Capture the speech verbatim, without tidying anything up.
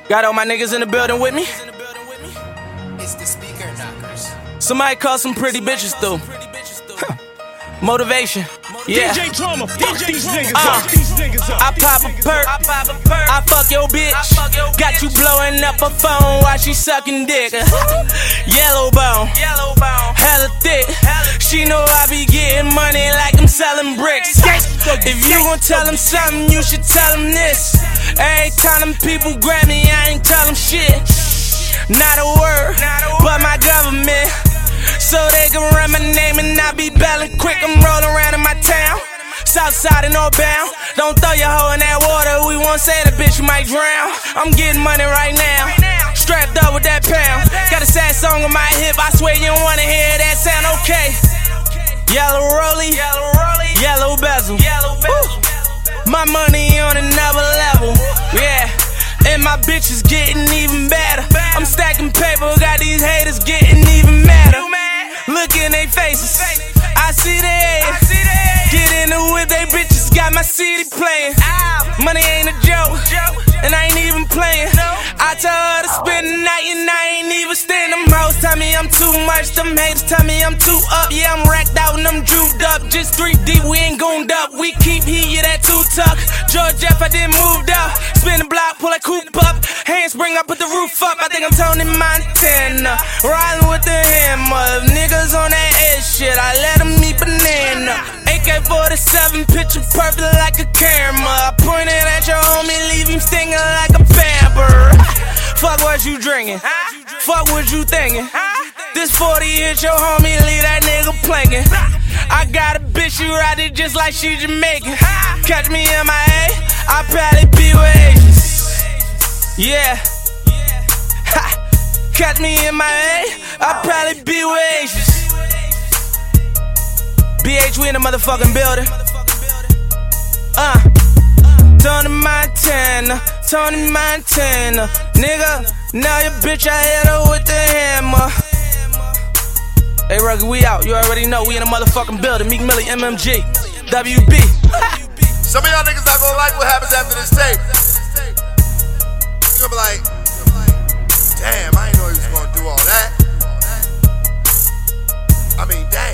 Got all my niggas in the building with me. It's the speaker knockers. Somebody call some pretty bitches through. Motivation. Yeah. D J Drama, fuck these niggas Uh, up. These niggas up. I pop a perk, I fuck your bitch. Got you blowing up a phone while she sucking dick. Yellow bone, hella thick. She know I be getting money like I'm selling bricks. If you gon' tell them something, you should tell them this. Every time them people grab me, I ain't tell them shit. Not a word, but my government. So they can run my name and I be bailing quick. I'm rolling around in my town, Southside and northbound. Don't throw your hoe in that water, we won't say the bitch you might drown. I'm getting money right now, strapped up with that pound. Got a sad song on my hip, I swear you don't wanna hear that sound, okay. Yellow rollie, yellow bezel. Woo. My money on another level, yeah. And my bitch is getting even better. I'm stacking paper, got these haters getting even madder. Look in they faces, I see they haters. Get in the whip, they bitches got my C D playing. Money ain't a joke, and I ain't even playing. I tell her to spend the night and I ain't even staying. Them hoes tell me I'm too much, them haters tell me I'm too up. Yeah, I'm racked out and I'm juved up. Just three deep, we ain't gooned up. We keep heat, yeah, that two tuck. George Jeff, I didn't moved up. Spin the block, pull that coupe up. Hands spring, I put the roof up. I think I'm Tony Montana, riding with the hammer. If niggas on that edge shit, I let them eat banana. A K forty-seven, picture perfect like a camera. I point it at your homie, leave him stinging like a pamper. Fuck what you drinking, fuck what you thinking. This forty hit your homie, leave that nigga planking. I got a bitch, you ride it just like she Jamaican. Catch me in my A, I probably be with Asians. Yeah. Ha. Catch me in my A, I probably be with Asians. B H, we in the motherfucking building. Uh, Tony Montana, Tony Montana. Nigga, now your bitch, I hit her with the hammer. Hey, Ruggy, we out. You already know we in the motherfucking building. Meek Millie, M M G, W B. Some of y'all niggas not gonna like what happens after this tape. You're gonna be like, damn, I ain't know he was gonna do all that. I mean, damn.